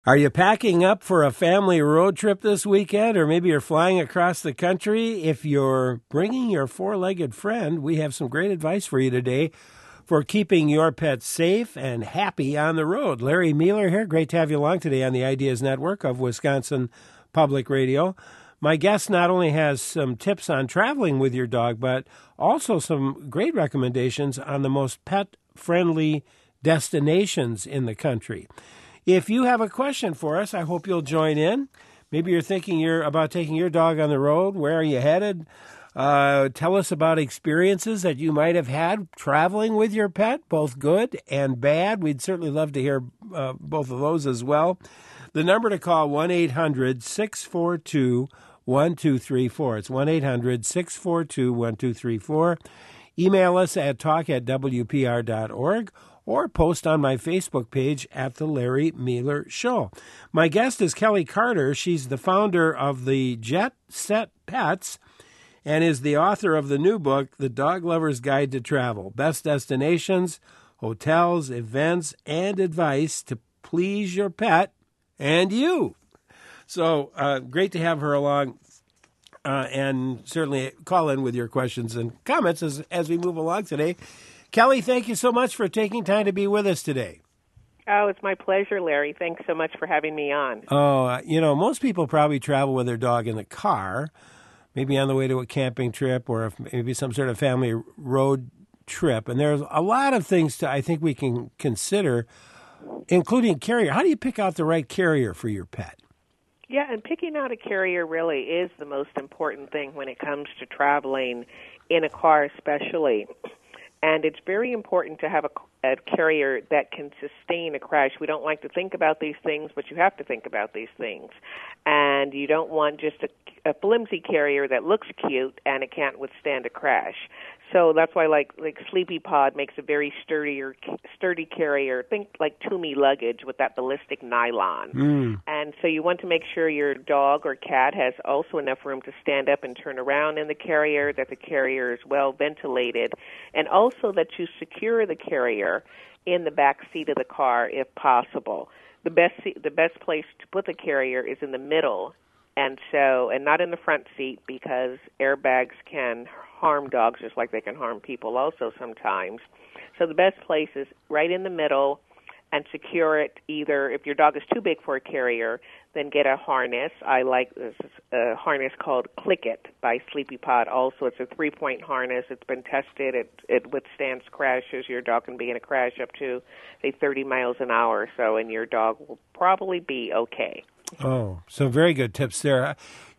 Are you packing up for a family road trip this weekend, or maybe you're flying across the country? If you're bringing your four-legged friend, we have some great advice for you today for keeping your pet safe and happy on the road. Larry Mueller here. Great to have you along today on the Ideas Network of Wisconsin Public Radio. My guest not only has some tips on traveling with your dog, but also some great recommendations on the most pet-friendly destinations in the country. If you have a question for us, I hope you'll join in. Maybe you're thinking about taking your dog on the road. Where are you headed? Tell us about experiences that you might have had traveling with your pet, both good and bad. We'd certainly love to hear both of those as well. The number to call, 1-800-642-1234. It's 1-800-642-1234. Email us at talk@wpr.org. or post on my Facebook page at The Larry Mueller Show. My guest is Kelly Carter. She's the founder of the Jet Set Pets and is the author of the new book, The Dog Lover's Guide to Travel, Best Destinations, Hotels, Events, and Advice to Please Your Pet and You. So great to have her along, and certainly call in with your questions and comments as we move along today. Kelly, thank you so much for taking time to be with us today. Oh, it's my pleasure, Larry. Thanks so much for having me on. Oh, most people probably travel with their dog in the car, maybe on the way to a camping trip or maybe some sort of family road trip. And there's a lot of things I think we can consider, including carrier. How do you pick out the right carrier for your pet? Yeah, and picking out a carrier really is the most important thing when it comes to traveling in a car especially. And it's very important to have a carrier that can sustain a crash. We don't like to think about these things, but you have to think about these things. And you don't want just a flimsy carrier that looks cute and it can't withstand a crash. So that's why like Sleepy Pod makes a very sturdy carrier. Think like Tumi luggage with that ballistic nylon. And so you want to make sure your dog or cat has also enough room to stand up and turn around in the carrier, that the carrier is well ventilated, and also that you secure the carrier in the back seat of the car if possible. The best place to put the carrier is in the middle, and not in the front seat, because airbags can harm dogs just like they can harm people also sometimes. So the best place is right in the middle, and secure it either, if your dog is too big for a carrier, then get a harness. I like this harness called Click It by Sleepy Pod also. It's a 3-point harness. It's been tested. It withstands crashes. Your dog can be in a crash up to, say, 30 miles an hour or so, and your dog will probably be okay. Oh, some very good tips there.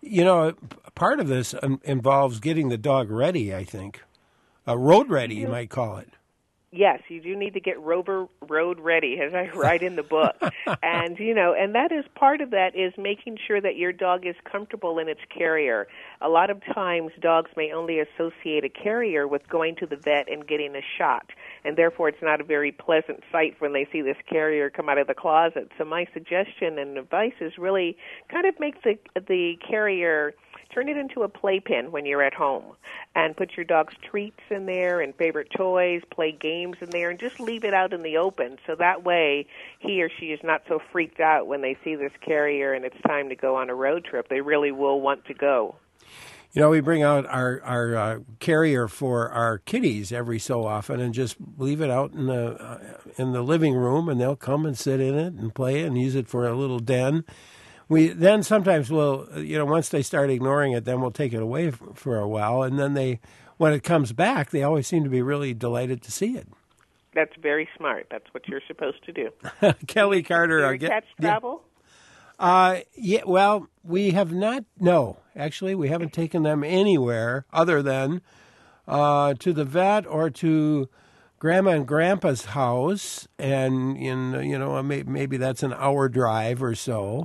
Part of this involves getting the dog ready, I think. Road ready, you might call it. Yes, you do need to get road ready, as I write in the book. And that is part of that is making sure that your dog is comfortable in its carrier. A lot of times dogs may only associate a carrier with going to the vet and getting a shot, and therefore it's not a very pleasant sight when they see this carrier come out of the closet. So my suggestion and advice is really kind of make the carrier, turn it into a playpen when you're at home, and put your dog's treats in there and favorite toys, play games in there, and just leave it out in the open. So that way he or she is not so freaked out when they see this carrier and it's time to go on a road trip. They really will want to go. We bring out our carrier for our kitties every so often and just leave it out in the living room, and they'll come and sit in it and play and use it for a little den. We then sometimes will, once they start ignoring it, then we'll take it away for a while, and then when it comes back, they always seem to be really delighted to see it. That's very smart. That's what you're supposed to do. Kelly Carter. Do your cats travel? Well, we have not. No, actually, we haven't taken them anywhere other than to the vet or to Grandma and Grandpa's house, and maybe that's an hour drive or so.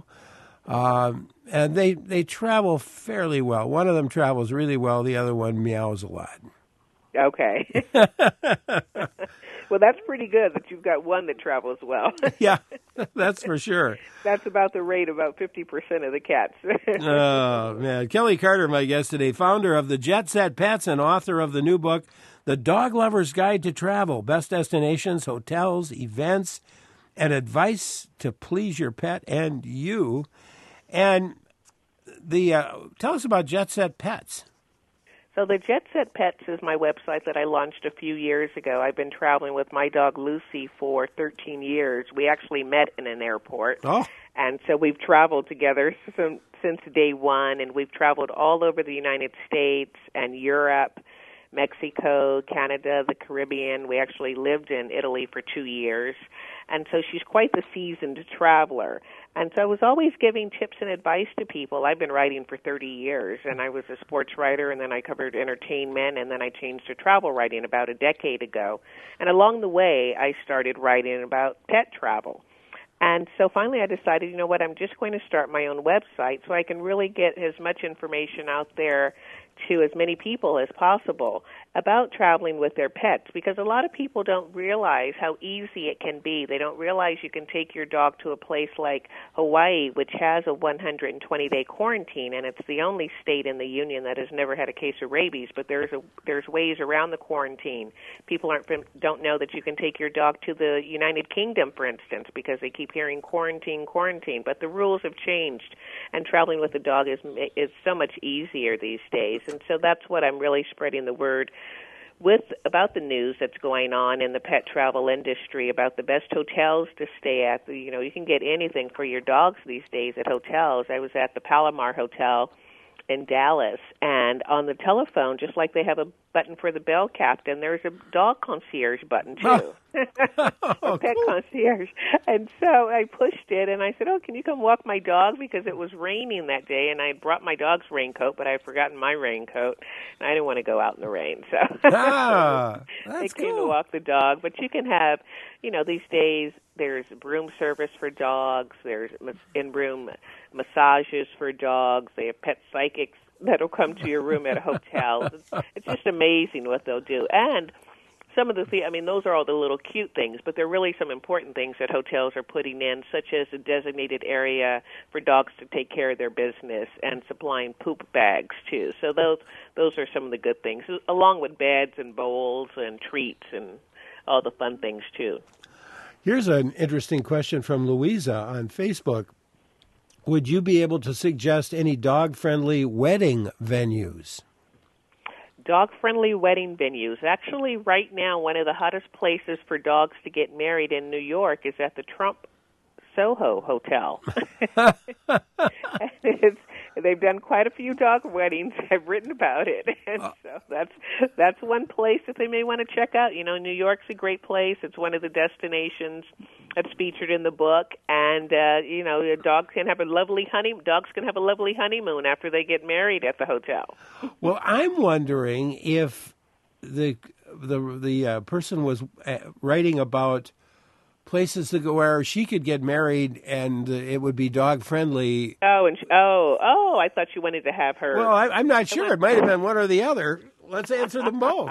And they travel fairly well. One of them travels really well. The other one meows a lot. Okay. Well, that's pretty good that you've got one that travels well. Yeah, that's for sure. That's about the rate, about 50% of the cats. Oh, man. Kelly Carter, my guest today, founder of the Jet Set Pets and author of the new book, The Dog Lover's Guide to Travel, Best Destinations, Hotels, Events, and advice to please your pet and you. And tell us about Jet Set Pets. So the Jet Set Pets is my website that I launched a few years ago. I've been traveling with my dog Lucy for 13 years. We actually met in an airport. Oh. And so we've traveled together since day one, and we've traveled all over the United States and Europe, Mexico, Canada, the Caribbean. We actually lived in Italy for 2 years. And so she's quite the seasoned traveler. And so I was always giving tips and advice to people. I've been writing for 30 years, and I was a sports writer, and then I covered entertainment, and then I changed to travel writing about a decade ago. And along the way, I started writing about pet travel. And so finally I decided, you know what, I'm just going to start my own website so I can really get as much information out there to as many people as possible about traveling with their pets, because a lot of people don't realize how easy it can be. They don't realize you can take your dog to a place like Hawaii, which has a 120-day quarantine, and it's the only state in the union that has never had a case of rabies, but there's ways around the quarantine. People don't know that you can take your dog to the United Kingdom, for instance, because they keep hearing quarantine, but the rules have changed, and traveling with a dog is so much easier these days. And so that's what I'm really spreading the word about the news that's going on in the pet travel industry, about the best hotels to stay at. You know, you can get anything for your dogs these days at hotels. I was at the Palomar Hotel in Dallas, and on the telephone, just like they have a button for the bell captain, there's a dog concierge button too. A pet concierge. And so I pushed it, and I said, can you come walk my dog? Because it was raining that day, and I brought my dog's raincoat, but I had forgotten my raincoat, and I didn't want to go out in the rain. So they came to walk the dog. But you can have, these days there's room service for dogs, there's in-room massages for dogs, they have pet psychics that'll come to your room at a hotel. It's just amazing what they'll do. And some of those are all the little cute things, but there are really some important things that hotels are putting in, such as a designated area for dogs to take care of their business and supplying poop bags, too. So those are some of the good things, along with beds and bowls and treats and all the fun things, too. Here's an interesting question from Louisa on Facebook. Would you be able to suggest any dog-friendly wedding venues? Dog-friendly wedding venues. Actually, right now, one of the hottest places for dogs to get married in New York is at the Trump Soho Hotel. They've done quite a few dog weddings. I've written about it, and so that's one place that they may want to check out. New York's a great place. It's one of the destinations that's featured in the book, and dogs can have a lovely honeymoon after they get married at the hotel. Well, I'm wondering if the person was writing about places to go where she could get married and it would be dog friendly. I thought you wanted to have her. Well, I'm not sure. It might have been one or the other. Let's answer them both.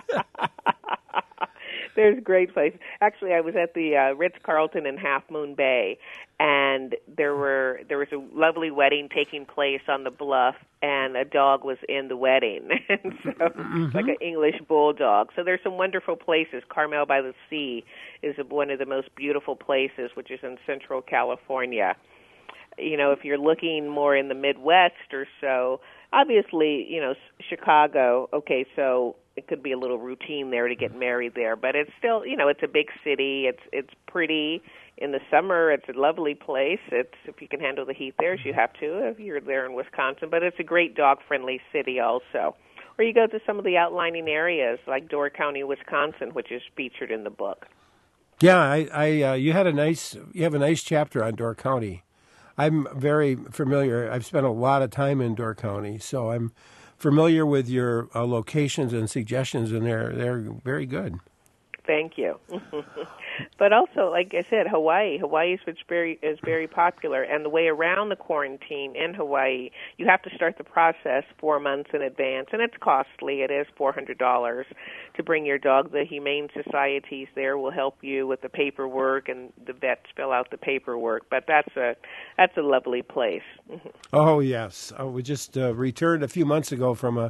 There's great places. Actually, I was at the Ritz-Carlton in Half Moon Bay, and there was a lovely wedding taking place on the bluff, and a dog was in the wedding, and so it's like an English bulldog. So there's some wonderful places. Carmel by the Sea is one of the most beautiful places, which is in Central California. If you're looking more in the Midwest or so, obviously, Chicago, okay, so it could be a little routine there to get married there, but it's still, it's a big city. It's pretty. In the summer, it's a lovely place. If you can handle the heat there, as you have to if you're there in Wisconsin, but it's a great dog-friendly city also. Or you go to some of the outlining areas like Door County, Wisconsin, which is featured in the book. Yeah, you have a nice chapter on Door County. I'm very familiar. I've spent a lot of time in Door County, so I'm familiar with your locations and suggestions, and they're very good. Thank you. But also, like I said, Hawaii is very popular, and the way around the quarantine in Hawaii, you have to start the process 4 months in advance, and it's costly. It is $400 to bring your dog. The humane societies there will help you with the paperwork, and the vets fill out the paperwork. But that's a lovely place. Oh yes, we just returned a few months ago from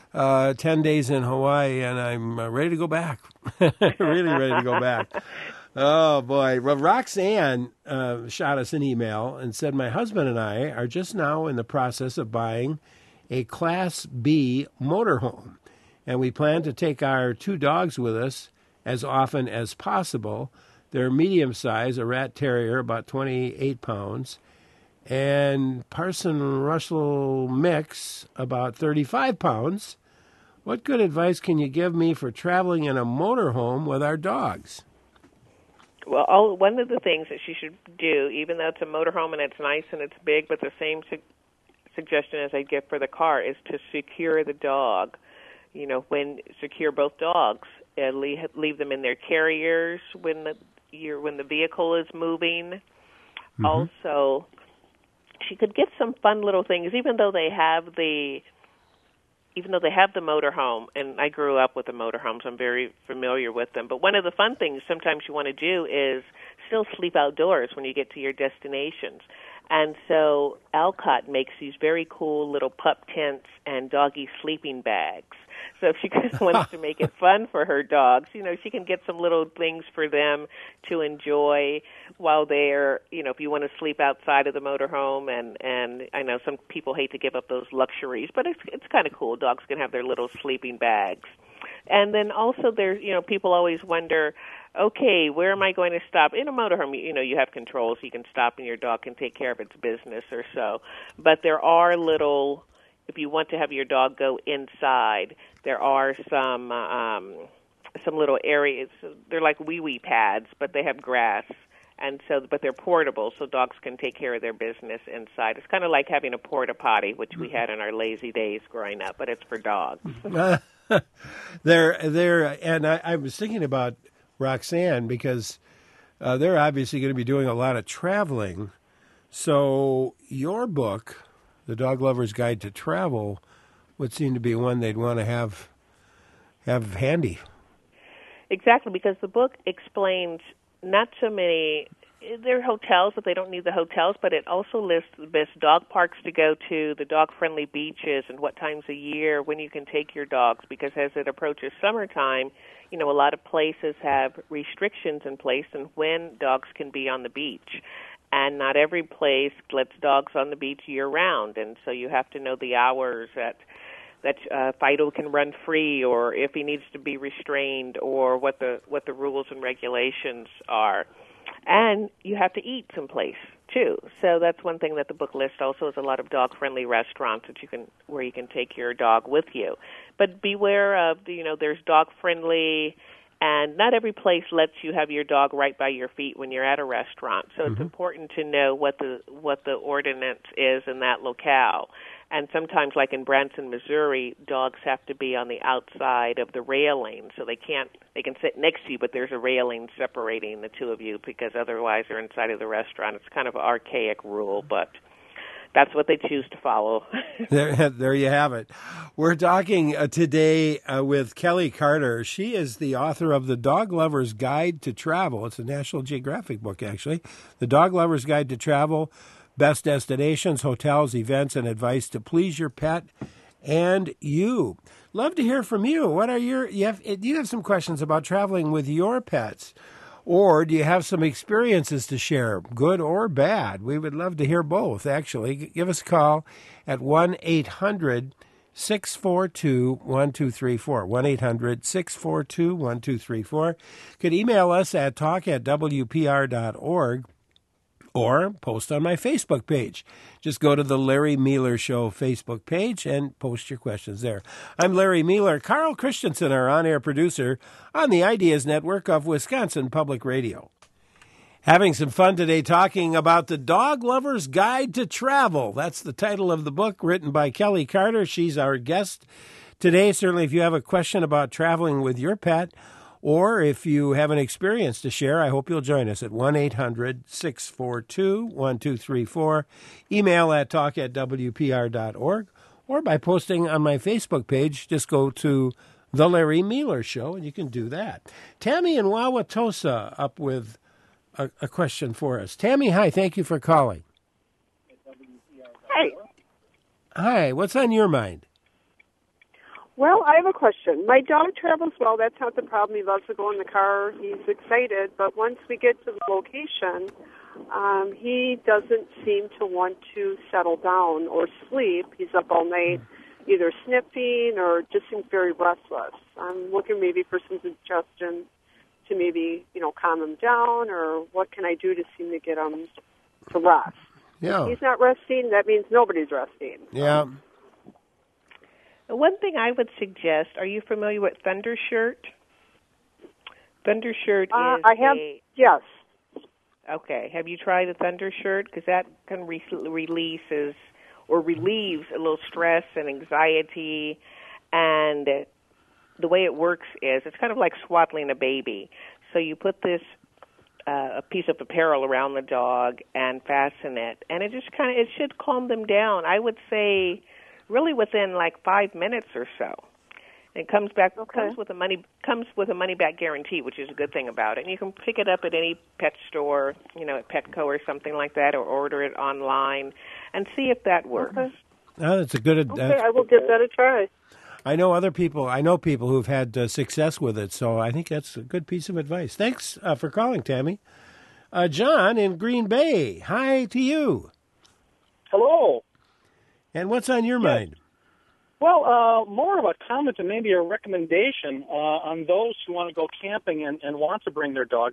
10 days in Hawaii, and I'm ready to go back. Really ready to go back. Oh, boy. Well, Roxanne shot us an email and said, my husband and I are just now in the process of buying a Class B motorhome, and we plan to take our 2 dogs with us as often as possible. They're medium size, a rat terrier, about 28 pounds, and Parson Russell mix, about 35 pounds. What good advice can you give me for traveling in a motorhome with our dogs? Well, one of the things that she should do, even though it's a motorhome and it's nice and it's big, but the same suggestion as I give for the car is to secure the dog. You know, secure both dogs, leave them in their carriers when the vehicle is moving. Mm-hmm. Also, she could get some fun little things, even though they have the motorhome, and I grew up with the motorhomes, I'm very familiar with them. But one of the fun things sometimes you want to do is still sleep outdoors when you get to your destinations. And so Alcott makes these very cool little pup tents and doggy sleeping bags. So if she wants to make it fun for her dogs, you know, she can get some little things for them to enjoy while they're, you know, if you want to sleep outside of the motorhome. And I know some people hate to give up those luxuries, but it's kind of cool. Dogs can have their little sleeping bags. And then also there's, you know, people always wonder, okay, where am I going to stop? In a motorhome, you know, you have controls. You can stop and your dog can take care of its business or so. But there are little, if you want to have your dog go inside, there are some little areas. They're like wee-wee pads, but they have grass. And so, but they're portable, so dogs can take care of their business inside. It's kind of like having a porta potty, which we had in our lazy days growing up, but it's for dogs. And I was thinking about Roxanne because they're obviously going to be doing a lot of traveling. So your book, The Dog Lover's Guide to Travel, would seem to be one they'd want to have handy. Exactly, because the book explains not so many. There are hotels, but they don't need the hotels, but it also lists the best dog parks to go to, the dog-friendly beaches, and what times a year when you can take your dogs, because as it approaches summertime, you know, a lot of places have restrictions in place on when dogs can be on the beach. And not every place lets dogs on the beach year-round, and so you have to know the hours that Fido can run free, or if he needs to be restrained, or what the rules and regulations are. And you have to eat someplace too. So that's one thing that the book lists. Also, is a lot of dog-friendly restaurants where you can take your dog with you. But beware of, you know, there's dog-friendly, and not every place lets you have your dog right by your feet when you're at a restaurant. So it's important to know what the ordinance is in that locale. And sometimes, like in Branson, Missouri, dogs have to be on the outside of the railing, so they can sit next to you, but there's a railing separating the two of you, because otherwise they're inside of the restaurant. It's kind of an archaic rule, but that's what they choose to follow. There you have it. We're talking today with Kelly Carter. She is the author of The Dog Lover's Guide to Travel. It's a National Geographic book, actually. The Dog Lover's Guide to Travel. Best destinations, hotels, events, and advice to please your pet and you. Love to hear from you. What are do you have some questions about traveling with your pets? Or do you have some experiences to share, good or bad? We would love to hear both, actually. Give us a call at 1-800-642-1234, 1-800-642-1234. You could email us at talk@wpr.org. or post on my Facebook page. Just go to the Larry Mueller Show Facebook page and post your questions there. I'm Larry Mueller. Carl Christensen, our on-air producer on the Ideas Network of Wisconsin Public Radio. Having some fun today talking about The Dog Lover's Guide to Travel. That's the title of the book, written by Kelly Carter. She's our guest today. Certainly, if you have a question about traveling with your pet, or if you have an experience to share, I hope you'll join us at 1-800-642-1234. Email at talk@wpr.org, or by posting on my Facebook page. Just go to The Larry Mueller Show, and you can do that. Tammy in Wauwatosa up with a question for us. Tammy, hi. Thank you for calling. Hey. Hi. What's on your mind? Well, I have a question. My dog travels well. That's not the problem. He loves to go in the car. He's excited. But once we get to the location, he doesn't seem to want to settle down or sleep. He's up all night, either sniffing or just seems very restless. I'm looking maybe for some suggestions to maybe, calm him down, or what can I do to seem to get him to rest? Yeah. If he's not resting, that means nobody's resting. Yeah. One thing I would suggest, are you familiar with Thundershirt? Thundershirt is I have, yes. Okay. Have you tried a Thundershirt? Because that can relieves a little stress and anxiety. And the way it works is it's kind of like swaddling a baby. So you put this a piece of apparel around the dog and fasten it, and it should calm them down. I would say really within like 5 minutes or so. It comes with a money back guarantee, which is a good thing about it. And you can pick it up at any pet store, at Petco or something like that, or order it online and see if that works. Okay. Oh, that's a good. Okay, I will give that a try. I know people who've had success with it, so I think that's a good piece of advice. Thanks for calling, Tammy. John in Green Bay, hi to you. Hello. And what's on your mind? Well, more of a comment and maybe a recommendation on those who want to go camping and want to bring their dog.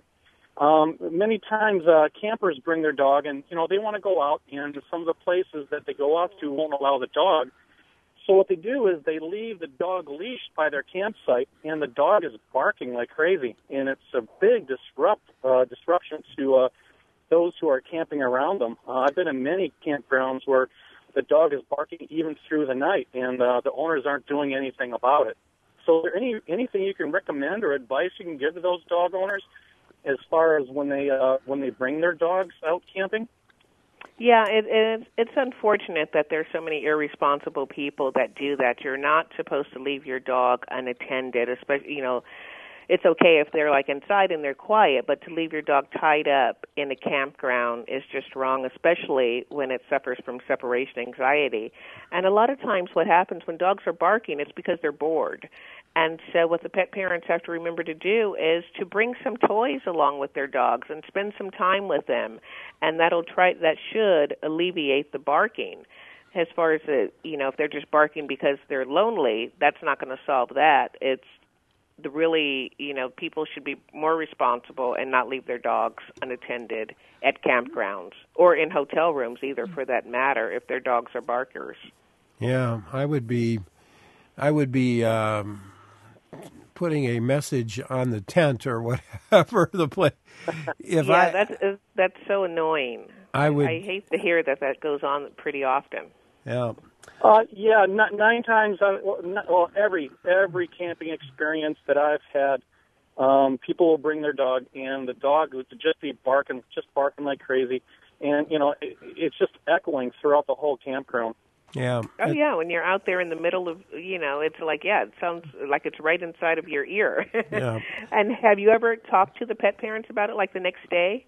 Many times campers bring their dog, and, they want to go out, and some of the places that they go out to won't allow the dog. So what they do is they leave the dog leashed by their campsite, and the dog is barking like crazy. And it's a big disruption to those who are camping around them. I've been in many campgrounds where the dog is barking even through the night, and the owners aren't doing anything about it. So is there anything you can recommend or advice you can give to those dog owners as far as when they bring their dogs out camping? Yeah, it's unfortunate that there's so many irresponsible people that do that. You're not supposed to leave your dog unattended, especially, it's okay if they're like inside and they're quiet, but to leave your dog tied up in a campground is just wrong, especially when it suffers from separation anxiety. And a lot of times what happens when dogs are barking, it's because they're bored. And so what the pet parents have to remember to do is to bring some toys along with their dogs and spend some time with them, and that should alleviate the barking. As far as if they're just barking because they're lonely, that's not going to solve that. It's people should be more responsible and not leave their dogs unattended at campgrounds or in hotel rooms either, for that matter, if their dogs are barkers. Yeah, I would be putting a message on the tent or whatever the place. That's so annoying. I hate to hear that goes on pretty often. Yeah. Nine times. Every camping experience that I've had, people will bring their dog, and the dog would just be barking like crazy, and it's just echoing throughout the whole campground. Yeah. Oh, yeah. When you're out there in the middle of, it's like, it sounds like it's right inside of your ear. Yeah. And have you ever talked to the pet parents about it, like the next day?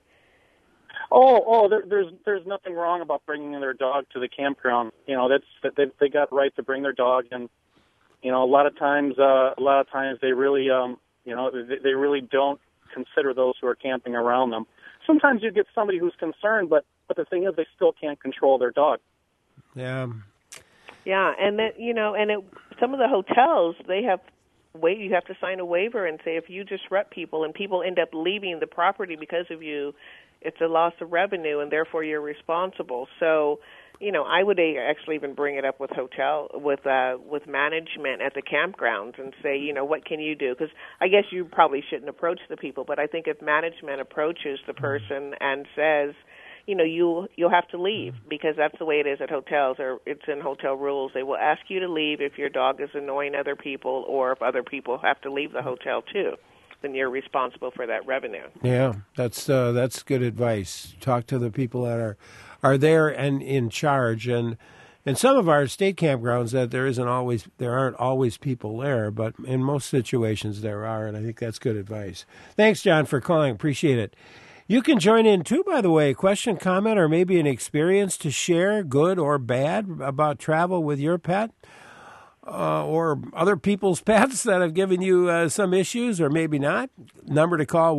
There's nothing wrong about bringing their dog to the campground. They got right to bring their dog, and a lot of times they really they really don't consider those who are camping around them. Sometimes you get somebody who's concerned, but the thing is they still can't control their dog. Yeah. Yeah, and then some of the hotels you have to sign a waiver and say if you disrupt people and people end up leaving the property because of you, it's a loss of revenue and therefore you're responsible. So, I would actually even bring it up with management at the campgrounds and say, what can you do? Because I guess you probably shouldn't approach the people, but I think if management approaches the person and says, you'll have to leave, because that's the way it is at hotels, or it's in hotel rules. They will ask you to leave if your dog is annoying other people, or if other people have to leave the hotel too. Then you're responsible for that revenue. Yeah, that's good advice. Talk to the people that are there and in charge. And some of our state campgrounds that there aren't always people there, but in most situations there are, and I think that's good advice. Thanks, John, for calling. Appreciate it. You can join in, too, by the way. Question, comment, or maybe an experience to share, good or bad, about travel with your pet. or other people's pets that have given you some issues, or maybe not. Number to call,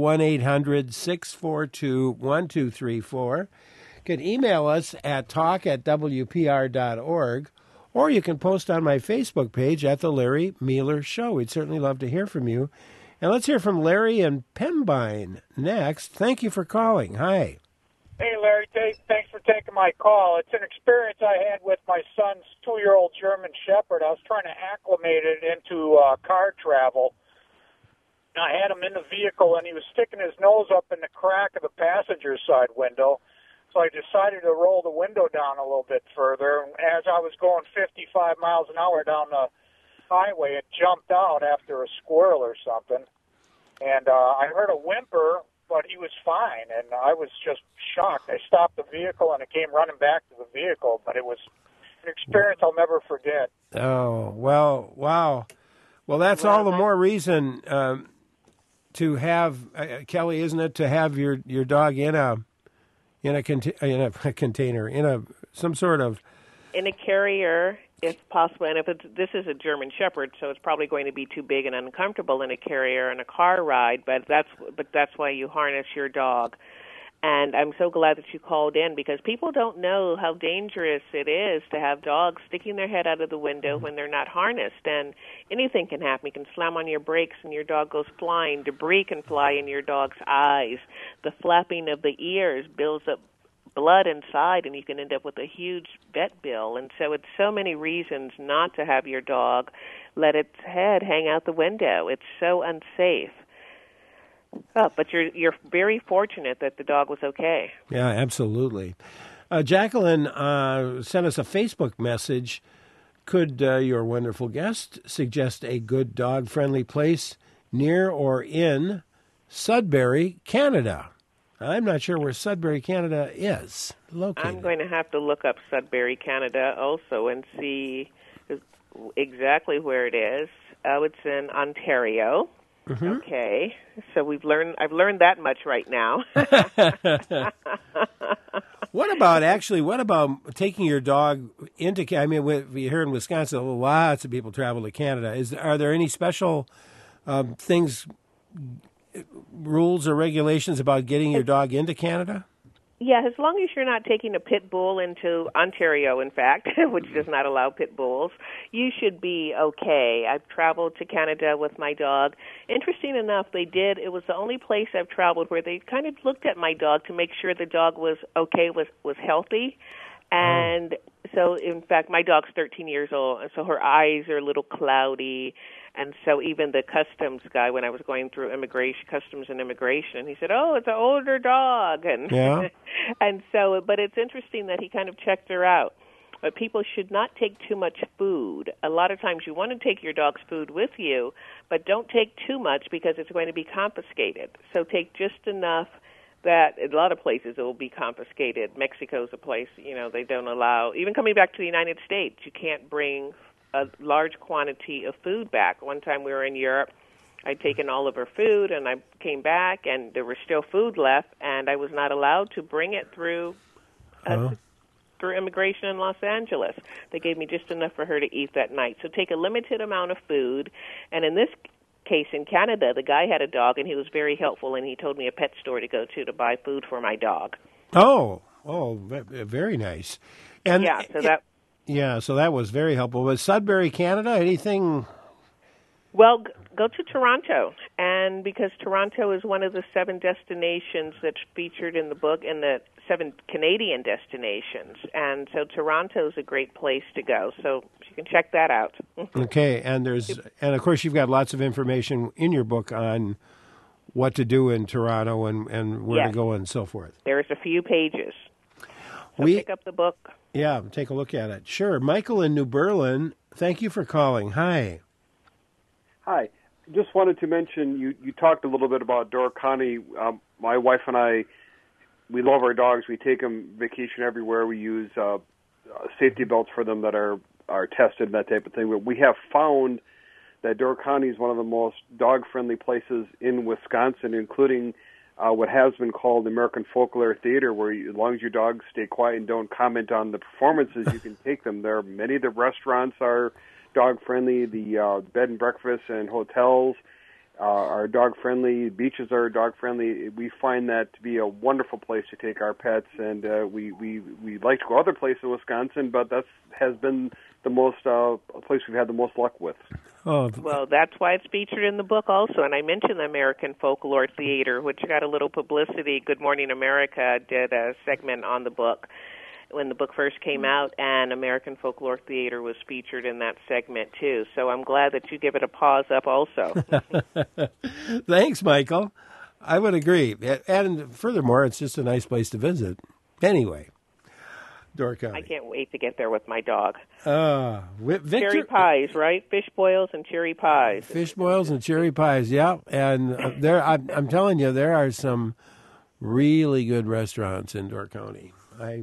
1-800-642-1234. You can email us at talk@wpr.org, or you can post on my Facebook page at The Larry Mueller Show. We'd certainly love to hear from you. And let's hear from Larry in Pembine next. Thank you for calling. Hi. Hey, Larry, thanks for taking my call. It's an experience I had with my son's 2-year-old German Shepherd. I was trying to acclimate it into car travel. I had him in the vehicle, and he was sticking his nose up in the crack of the passenger side window. So I decided to roll the window down a little bit further. As I was going 55 miles an hour down the highway, it jumped out after a squirrel or something. And I heard a whimper, but he was fine, and I was just shocked. I stopped the vehicle, and it came running back to the vehicle, but it was an experience I'll never forget. Oh, well, wow. Well, that's all the more reason to have, Kelly, isn't it, to have your dog in a container, some sort of... In a carrier, if possible. And this is a German Shepherd, so it's probably going to be too big and uncomfortable in a carrier and a car ride. But that's why you harness your dog. And I'm so glad that you called in, because people don't know how dangerous it is to have dogs sticking their head out of the window when they're not harnessed. And anything can happen. You can slam on your brakes and your dog goes flying. Debris can fly in your dog's eyes. The flapping of the ears builds up blood inside, and you can end up with a huge vet bill. And so it's so many reasons not to have your dog let its head hang out the window. It's so unsafe. Oh, but you're very fortunate that the dog was okay. Yeah, absolutely. Jacqueline sent us a Facebook message. Could your wonderful guest suggest a good dog-friendly place near or in Sudbury, Canada? I'm not sure where Sudbury, Canada is located. I'm going to have to look up Sudbury, Canada also and see exactly where it is. It's in Ontario. Mm-hmm. Okay, so I've learned that much right now. What about taking your dog into? I mean, here in Wisconsin, lots of people travel to Canada. Are there any special things, rules or regulations about getting your dog into Canada? Yeah, as long as you're not taking a pit bull into Ontario, in fact, which does not allow pit bulls, you should be okay. I've traveled to Canada with my dog. Interesting enough, it was the only place I've traveled where they kind of looked at my dog to make sure the dog was okay, was healthy. And so, in fact, my dog's 13 years old, and so her eyes are a little cloudy. And so even the customs guy, when I was going through customs and immigration, he said, "Oh, it's an older dog." And yeah. And so, but it's interesting that he kind of checked her out. But people should not take too much food. A lot of times you want to take your dog's food with you, but don't take too much because it's going to be confiscated. So take just enough that a lot of places it will be confiscated. Mexico's a place, they don't allow, even coming back to the United States, you can't bring a large quantity of food back. One time we were in Europe, I'd taken all of her food, and I came back, and there was still food left, and I was not allowed to bring it through immigration in Los Angeles. They gave me just enough for her to eat that night. So take a limited amount of food, and in this case in Canada, the guy had a dog, and he was very helpful, and he told me a pet store to go to buy food for my dog. Oh, very nice. And yeah, so that... Yeah, so that was very helpful. Was Sudbury, Canada, anything? Well, go to Toronto, and because Toronto is one of the 7 destinations that's featured in the book, and the 7 Canadian destinations, and so Toronto is a great place to go. So you can check that out. Okay, and of course you've got lots of information in your book on what to do in Toronto and where to go and so forth. There's a few pages. So pick up the book. Yeah, take a look at it. Sure. Michael in New Berlin, thank you for calling. Hi. Hi. Just wanted to mention, you talked a little bit about Dorkani. My wife and I, we love our dogs. We take them vacation everywhere. We use safety belts for them that are tested and that type of thing. But we have found that Dorkani is one of the most dog-friendly places in Wisconsin, including what has been called American Folklore Theater, where as long as your dogs stay quiet and don't comment on the performances, you can take them there. Many of the restaurants are dog-friendly. The bed and breakfast and hotels are dog-friendly. Beaches are dog-friendly. We find that to be a wonderful place to take our pets, and we like to go other places in Wisconsin, but that has been the most place we've had the most luck with. Oh, well, that's why it's featured in the book also. And I mentioned the American Folklore Theater, which got a little publicity. Good Morning America did a segment on the book when the book first came out, and American Folklore Theater was featured in that segment too. So I'm glad that you give it a pause up also. Thanks, Michael. I would agree. And furthermore, it's just a nice place to visit. Anyway, Door County. I can't wait to get there with my dog. Victor, cherry pies, right? Fish boils and cherry pies. Fish boils and cherry pies, yeah. And I'm telling you, there are some really good restaurants in Door County.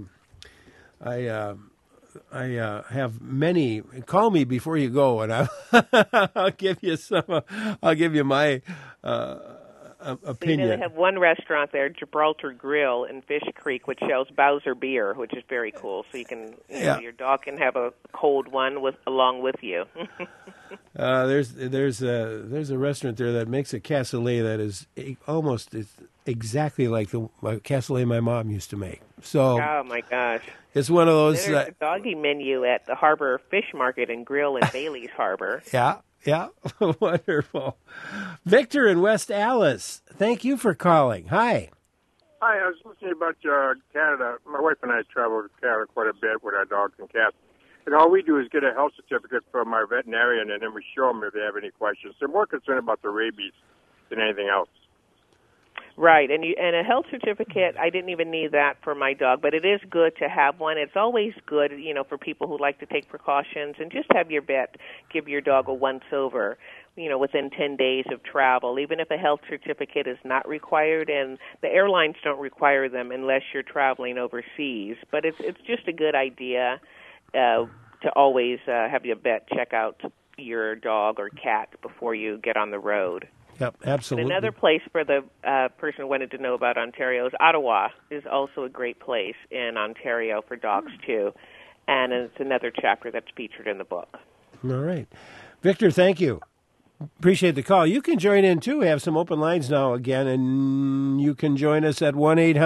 I have many. Call me before you go, and I'll give you some. I'll give you my opinion. They have one restaurant there, Gibraltar Grill in Fish Creek, which sells Bowser beer, which is very cool. So you can, your dog can have a cold one along with you. There's a restaurant there that makes a cassoulet that is almost exactly like the cassoulet my mom used to make. So, oh my gosh, it's one of those. There's a doggy menu at the Harbor Fish Market and Grill in Bailey's Harbor. Yeah, wonderful. Victor in West Allis, thank you for calling. Hi. Hi, I was listening about Canada. My wife and I travel to Canada quite a bit with our dogs and cats. And all we do is get a health certificate from our veterinarian, and then we show them if they have any questions. They're more concerned about the rabies than anything else. Right, and a health certificate, I didn't even need that for my dog, but it is good to have one. It's always good, for people who like to take precautions, and just have your vet give your dog a once-over, within 10 days of travel, even if a health certificate is not required, and the airlines don't require them unless you're traveling overseas. But it's just a good idea to always have your vet check out your dog or cat before you get on the road. Yep, absolutely. And another place for the person who wanted to know about Ontario is Ottawa is also a great place in Ontario for dogs, too. And it's another chapter that's featured in the book. All right. Victor, thank you. Appreciate the call. You can join in, too. We have some open lines now again, and you can join us at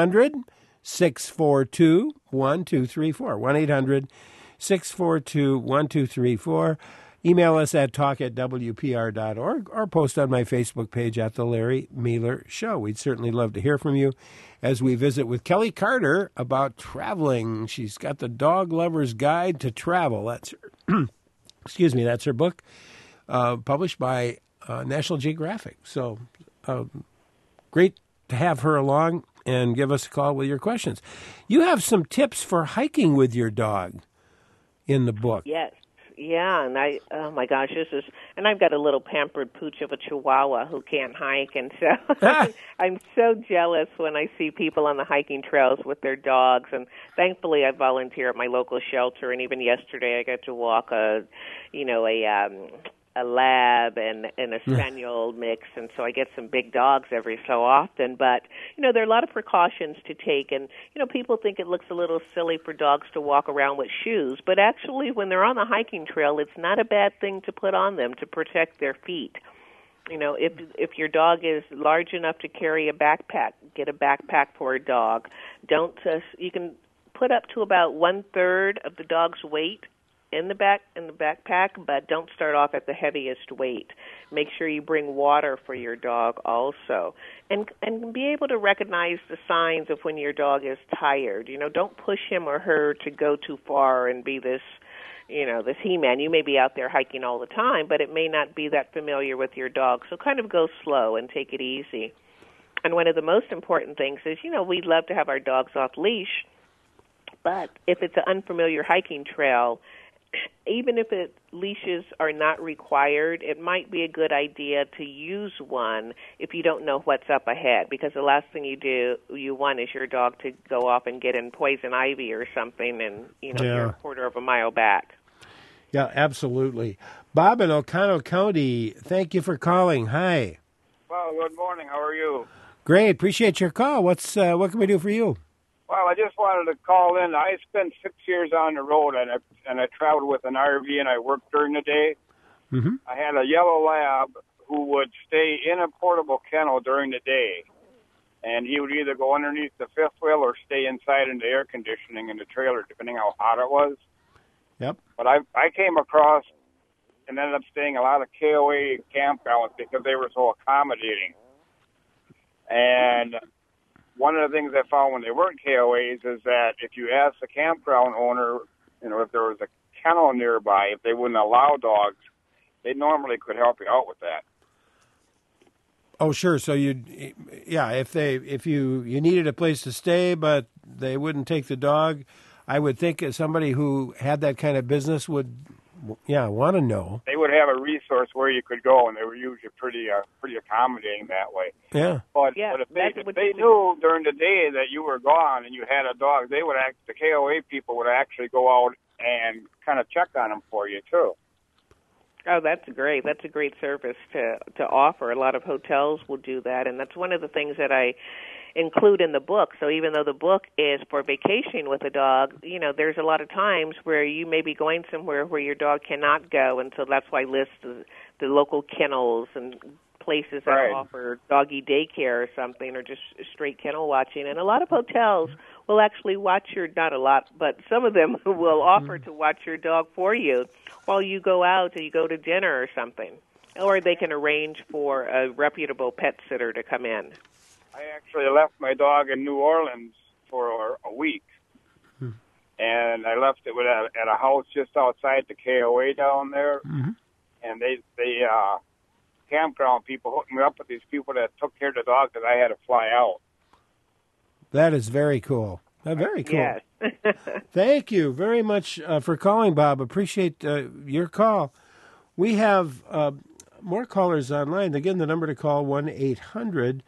1-800-642-1234. 1-800-642-1234. Email us at talk@wpr.org or post on my Facebook page at The Larry Mehler Show. We'd certainly love to hear from you as we visit with Kelly Carter about traveling. She's got the Dog Lover's Guide to Travel. That's her, that's her book, published by National Geographic. So great to have her along, and give us a call with your questions. You have some tips for hiking with your dog in the book. Yes. Yeah, and oh my gosh, and I've got a little pampered pooch of a Chihuahua who can't hike, and so I'm so jealous when I see people on the hiking trails with their dogs, and thankfully I volunteer at my local shelter, and even yesterday I got to walk a lab and a spaniel mix, and so I get some big dogs every so often. But there are a lot of precautions to take, and people think it looks a little silly for dogs to walk around with shoes, but actually when they're on the hiking trail, it's not a bad thing to put on them to protect their feet. If your dog is large enough to carry a backpack, get a backpack for a dog. You can put up to about 1/3 of the dog's weight in the backpack, but don't start off at the heaviest weight. Make sure you bring water for your dog also, and be able to recognize the signs of when your dog is tired. Don't push him or her to go too far and be this He-Man. You may be out there hiking all the time, but it may not be that familiar with your dog. So kind of go slow and take it easy. And one of the most important things is, we love to have our dogs off leash, but if it's an unfamiliar hiking trail, even if leashes are not required, it might be a good idea to use one if you don't know what's up ahead, because the last thing you want is your dog to go off and get in poison ivy or something, and you're a quarter of a mile back. Yeah, absolutely. Bob in Oconto County, thank you for calling. Hi. Well, good morning. How are you? Great. Appreciate your call. What can we do for you? Well, I just wanted to call in. I spent 6 years on the road, and I traveled with an RV, and I worked during the day. Mm-hmm. I had a yellow lab who would stay in a portable kennel during the day, and he would either go underneath the fifth wheel or stay inside in the air conditioning in the trailer, depending how hot it was. Yep. But I came across and ended up staying a lot of KOA campgrounds because they were so accommodating. And one of the things I found when they weren't KOAs is that if you ask the campground owner, if there was a kennel nearby, if they wouldn't allow dogs, they normally could help you out with that. Oh, sure. So if you needed a place to stay, but they wouldn't take the dog, I would think somebody who had that kind of business would, want to know. They would have a resource where you could go, and they were usually pretty accommodating that way. Yeah. But if they knew during the day that you were gone and you had a dog, the KOA people would actually go out and kind of check on them for you too. Oh, that's great. That's a great service to offer. A lot of hotels will do that, and that's one of the things that I include in the book. So even though the book is for vacationing with a dog, there's a lot of times where you may be going somewhere where your dog cannot go, and so that's why I list the local kennels and places that offer doggy daycare or something, or just straight kennel watching. And a lot of hotels will actually watch not a lot, but some of them will offer to watch your dog for you while you go out and you go to dinner or something. Or they can arrange for a reputable pet sitter to come in. I actually left my dog in New Orleans for a week. And I left it at a house just outside the KOA down there. Mm-hmm. And they campground people hooked me up with these people that took care of the dog that I had to fly out. That is very cool. Very cool. Yes. Thank you very much for calling, Bob. Appreciate your call. We have more callers online. Again, the number to call, 1-800-642-1234,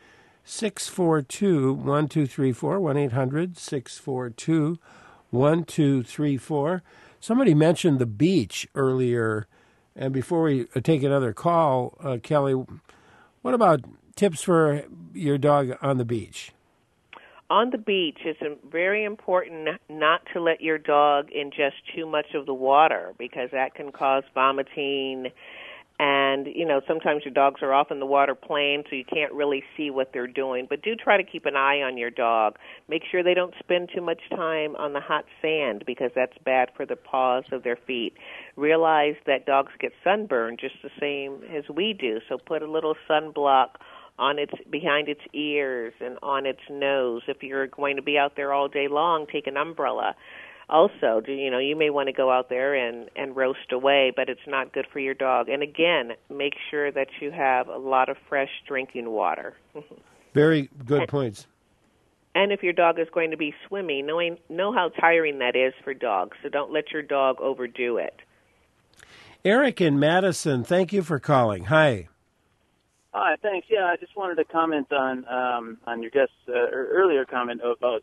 1-800-642-1234. Somebody mentioned the beach earlier. And before we take another call, Kelly, what about tips for your dog on the beach? On the beach, it's very important not to let your dog ingest too much of the water because that can cause vomiting. And, sometimes your dogs are off in the water playing, so you can't really see what they're doing. But do try to keep an eye on your dog. Make sure they don't spend too much time on the hot sand because that's bad for the paws of their feet. Realize that dogs get sunburned just the same as we do, so put a little sunblock on behind its ears and on its nose. If you're going to be out there all day long, take an umbrella. Also, you may want to go out there and roast away, but it's not good for your dog. And again, make sure that you have a lot of fresh drinking water. Very good points. And if your dog is going to be swimming, know how tiring that is for dogs, so don't let your dog overdo it. Eric in Madison, thank you for calling. Hi. Hi, thanks. Yeah, I just wanted to comment on your guest's earlier comment about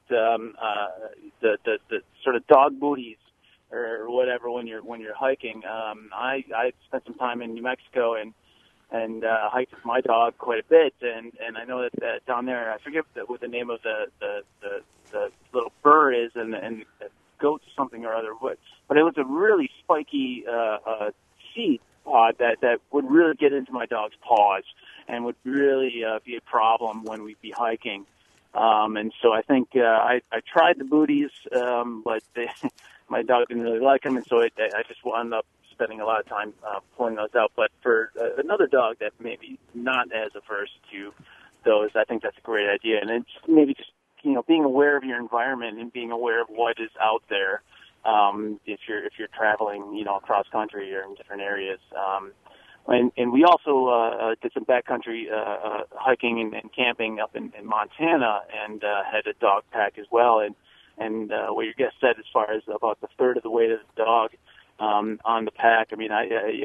the sort of dog booties or whatever when you're hiking. I spent some time in New Mexico and hiked with my dog quite a bit, and I know that down there, I forget what the name of the little burr is, and goats something or other, but it was a really spiky seed pod that would really get into my dog's paws and would really be a problem when we'd be hiking. And so I think I tried the booties, but my dog didn't really like them, and so I just wound up spending a lot of time pulling those out. But for another dog that maybe not as averse to those, I think that's a great idea. And it's maybe just being aware of your environment and being aware of what is out there if you're traveling across country or in different areas. And we also did some backcountry hiking and camping up in Montana and had a dog pack as well. And what your guest said as far as about the third of the weight of the dog on the pack. I mean,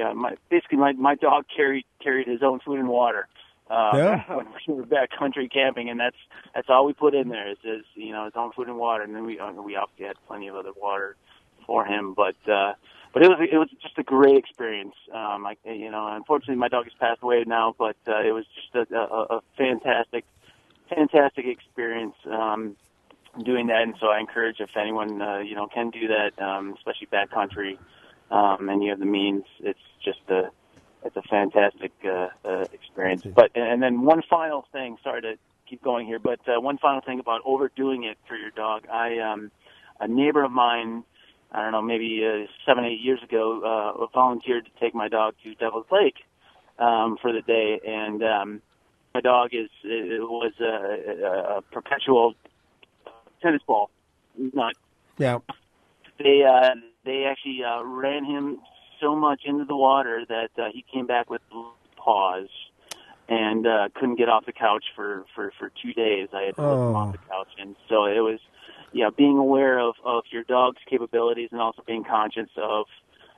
my dog carried his own food and water when we were backcountry camping, and that's all we put in there is his own food and water. And then we obviously had plenty of other water for him, but it was just a great experience. Unfortunately my dog has passed away now, but it was just a fantastic experience. doing that. And so I encourage if anyone can do that, especially backcountry, and you have the means, it's a fantastic experience. But and then one final thing. Sorry to keep going here, but one final thing about overdoing it for your dog. A neighbor of mine, I don't know, maybe 7-8 years ago, volunteered to take my dog to Devil's Lake for the day, and my dog was a perpetual tennis ball. Not. Yeah. They actually ran him so much into the water that he came back with paws and couldn't get off the couch for 2 days. I had to lift him off the couch, and so it was, being aware of your dog's capabilities and also being conscious of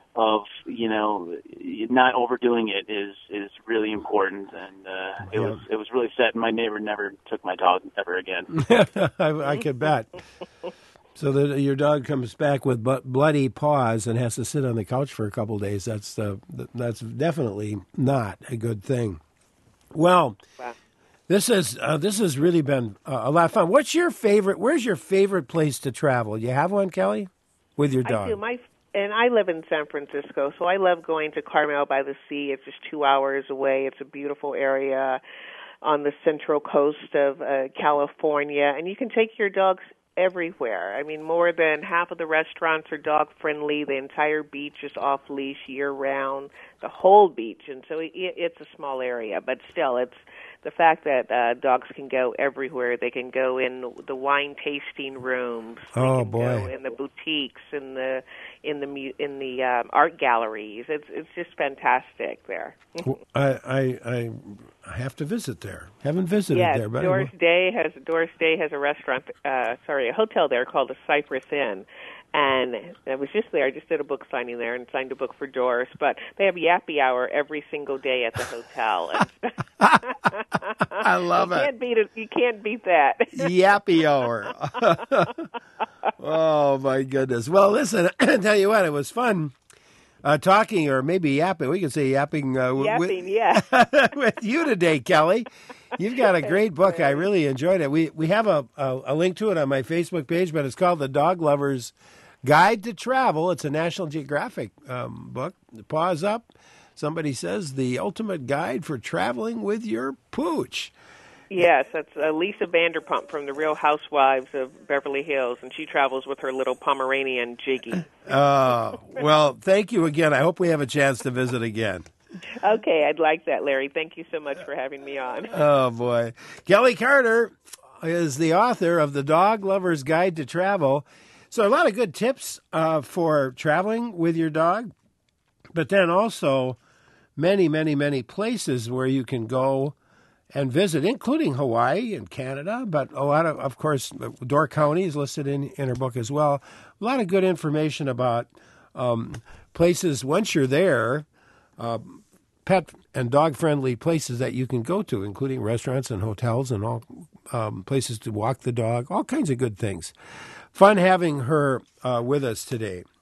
not overdoing it is really important. And it was really sad. My neighbor never took my dog ever again. I could bet. So that your dog comes back with bloody paws and has to sit on the couch for a couple of days. That's definitely not a good thing. Well, wow. This has really been a lot of fun. Where's your favorite place to travel? You have one, Kelly, with your dog? I do. And I live in San Francisco, so I love going to Carmel by the Sea. It's just 2 hours away. It's a beautiful area on the central coast of California, and you can take your dogs everywhere. I mean, more than half of the restaurants are dog-friendly. The entire beach is off-leash year-round, the whole beach. And so it's a small area, but still, it's the fact that dogs can go everywhere. They can go in the wine tasting rooms. They can go in the boutiques, in the art galleries. It's just fantastic there. Well, I have to visit there. Haven't visited there, but Doris Day has a restaurant, a hotel there called the Cypress Inn. And I was just there. I just did a book signing there and signed a book for Doris. But they have Yappy Hour every single day at the hotel. I love it. You can't beat that. Yappy Hour. Oh, my goodness. Well, listen, I tell you what, it was fun talking, or maybe yapping. We can say yapping. With you today, Kelly. You've got a great book. I really enjoyed it. We have a link to it on my Facebook page, but it's called The Dog Lover's Guide to Travel. It's a National Geographic book. Paws Up. Somebody says the ultimate guide for traveling with your pooch. Yes, that's Lisa Vanderpump from The Real Housewives of Beverly Hills, and she travels with her little Pomeranian, Jiggy. Well, thank you again. I hope we have a chance to visit again. Okay, I'd like that, Larry. Thank you so much for having me on. Oh, boy. Kelly Carter is the author of The Dog Lover's Guide to Travel. So a lot of good tips for traveling with your dog, but then also many, many, many places where you can go and visit, including Hawaii and Canada, but a lot of course, Door County is listed in her book as well. A lot of good information about places once you're there, pet and dog-friendly places that you can go to, including restaurants and hotels and all places to walk the dog, all kinds of good things. Fun having her with us today.